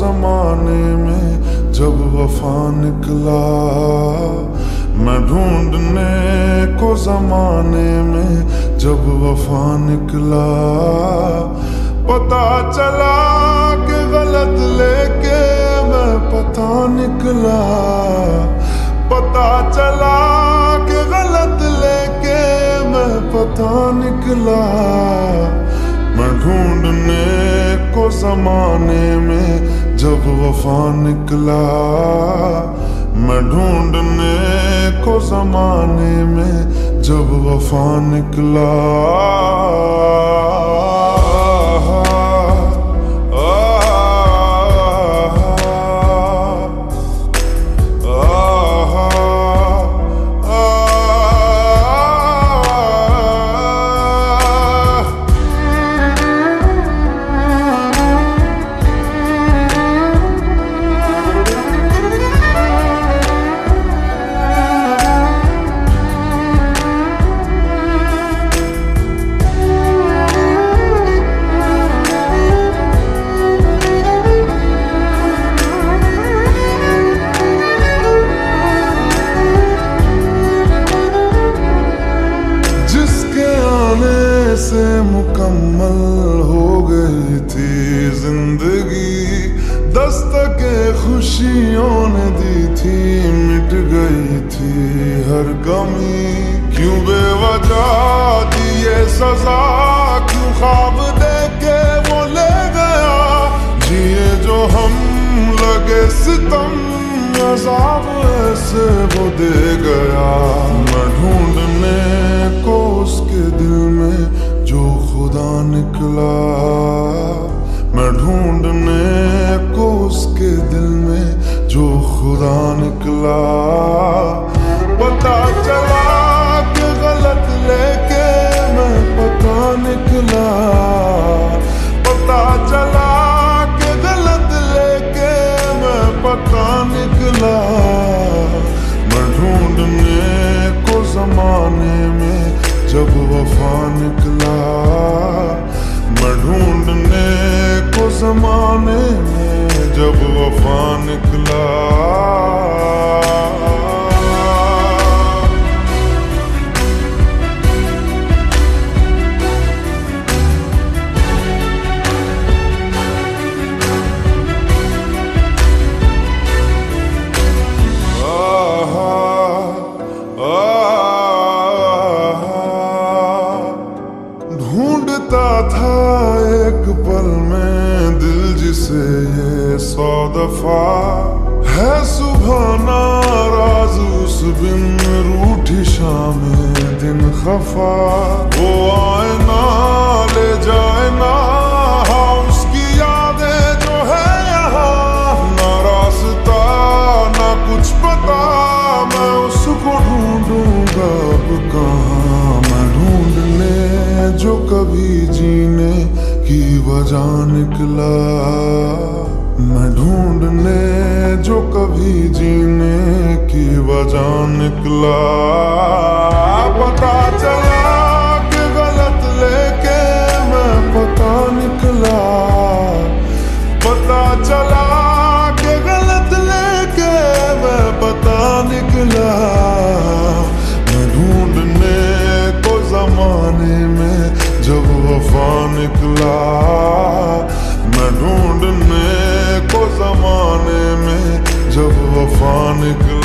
जमाने में जब वफा निकला, मैं ढूंढने को जमाने में जब वफा निकला। पता चला कि गलत लेके मैं पता निकला, पता चला कि गलत लेके मैं पता निकला। मैं ढूंढने को जमाने में जब वफा निकला, मैं ढूंढने को जमाने में जब वफा निकला। से मुकम्मल हो गई थी जिंदगी, दस्तके खुशियों ने दी थी, मिट गई थी हर कमी। क्यों बेवजह दी ये सजा, क्यों ख्वाब देके वो ले गया, जिए जो हम लगे सितम, अज़ाब ऐसे वो दे गया। मैं ढूंढने को उसके दिल में जो खुदा निकला, मैं ढूंढने को उसके दिल में जो खुदा निकला। पता चला कि गलत लेके मैं पता निकला, पता चला कि गलत लेके मैं पता निकला। मैं ढूंढने को जमाने में जब वफा निकला, मैं ढूंढने को जमाने में जब वफा निकला। ढूंढता था एक पल में दिल जिसे ये 100 दफा, है सुबह नाराज उस बिन रूठी शाम दिन खफा। वो आए ना ले जाए ना, हाँ उसकी यादें जो है यहाँ, ना रास्ता ना कुछ पता, मैं उसको ढूंढूंगा अब कहाँ। मैं ढूंढने जो कभी जीने की वजह निकला, मैं ढूंढने जो कभी जीने की वजह निकला। पता चला कि गलत लेके मैं पता निकला, पता चला कि गलत लेके मैं पता निकला। मैं ढूंढने को जमाने में जब वफा निकला, मैं ढूंढने को जमाने में जब वफा निकला।